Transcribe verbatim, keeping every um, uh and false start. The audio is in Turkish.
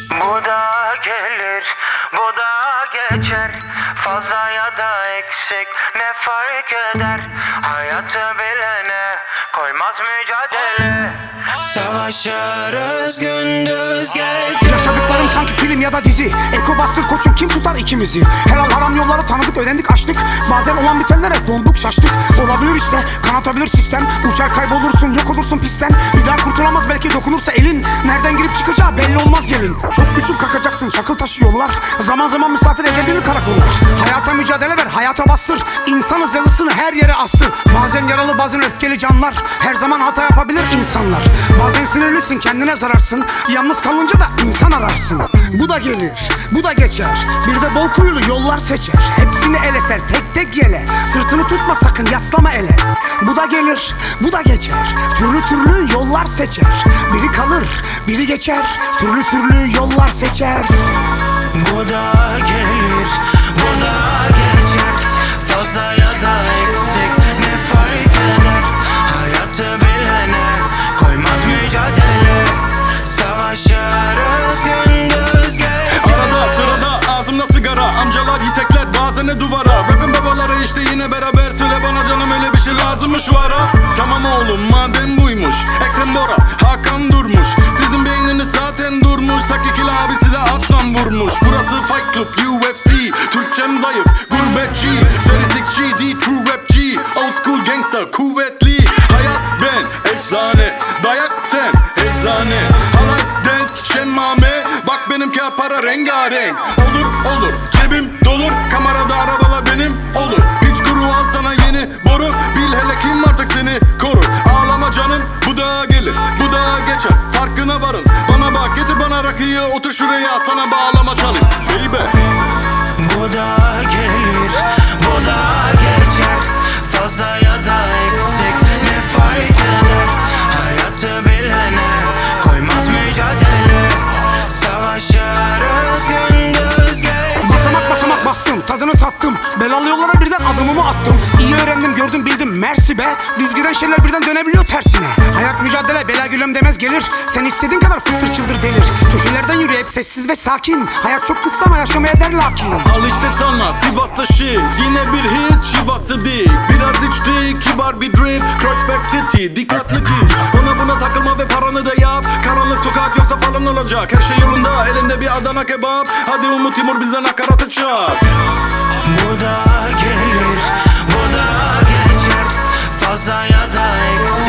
Bu da gelir, bu da geçer. Fazla ya da eksik ne fark eder? Hayatı bilene koymaz mücadele. Savaşırız gündüz gece. Yaşadıklarım sanki film ya da dizi. Eko bastır koçum, kim tutar ikimizi? Helal haram yolları tanıdık, öğrendik açtık. Bazen olan bitenlere donduk şaştık. Olabilir işte, kanatabilir sistem. Uçar kaybolursun, yok olursun pistten. Bir daha kurtulamaz belki dokunursa elin. Nereden girip çıkacağı belli olmaz gelin. Çok düşüp kalkacaksın, çakıl taşı yollar. Zaman zaman misafir edebilir karakollar. Hayata mücadele ver, hayata bastır. İnsanız yazısını her yere astır. Bazen yaralı, bazen öfkeli canlar. Her zaman hata yapabilir insanlar. Bazen sinirlisin, kendine zararsın. Yalnız kalınca da insan ararsın. Bu da gelir, bu da geçer. Bir de bol kuyulu yollar seçer. Hepsini ele ser, tek tek yele. Sırtını tutma sakın, yaslama ele. Bu da gelir, bu da geçer. Türlü türlü yollar seçer. Biri kalır, biri geçer. Türlü türlü yollar seçer. Bu da gelir, bu da geçer. Fazla ya da eksik ne fark eder? Hayatı bilene koymaz mücadele. Savaşırız gündüz gece. Arada sırada ağzımda sigara. Amcalar yitekler bazen de duvara. Rap'in babaları işte yine beraber. Söyle bana canım, öyle bir şey lazım mı şu ara? Tamam oğlum, madem buymuş. Ekrem Bora, Hakan Durmuş. Sizin beyniniz zaten durmuş. Sakikil abi size açtan vurmuş. Burası Fight Club, U F C. Türkçem zayıf, gurbetçi. otuz altı G D, true rap G. Old school gangster, kuvvetli. Hayat ben, efsane. Dayak sen, eczane. Halay dance, şenmame. Bak benimki para rengarenk. Olur olur, cebim dolur. Kamerada arabalar benim olur. Hiç kuru al sana yeni boru. Bil hele kim artık seni korur. Ağlama canım, bu da gelir, bu da geçer. Farkına varın, bana bak, getir bana rakıyı. Otur şuraya, sana bağlama çalayım baby. Bu da gelir, bu da geçer. Fazla ya da eksik ne fark eder? Hayatı bilene koymaz mücadele. Savaşırız gündüz gece. Basamak basamak bastım, tadını tattım. Belalı yollara birden adımımı attım. İyi öğrendim, gördüm, bildim, mersi be. Düz giden şeyler birden dönebiliyor tersine. Hayat mücadele, bela gülüm demez gelir. Sen istediğin kadar fıttır çıldır delir. Köşelerden yürü hep sessiz ve sakin. Hayat çok kısa ama yaşamaya der lakin. Al işte sana Sivas'ta shit. Yine bir hit, Şivası dik. Biraz içtik, kibar bir drip. Kreuzberg City, dikkatli git. Ona buna takılma ve paranı da yap. Karanlık sokak yoksa falan olacak. Her şey yolunda, elinde bir Adana kebap. Hadi Umut Timur bize nakaratı çak. Bu da gelir, bu da geçer. Fazla ya da eksik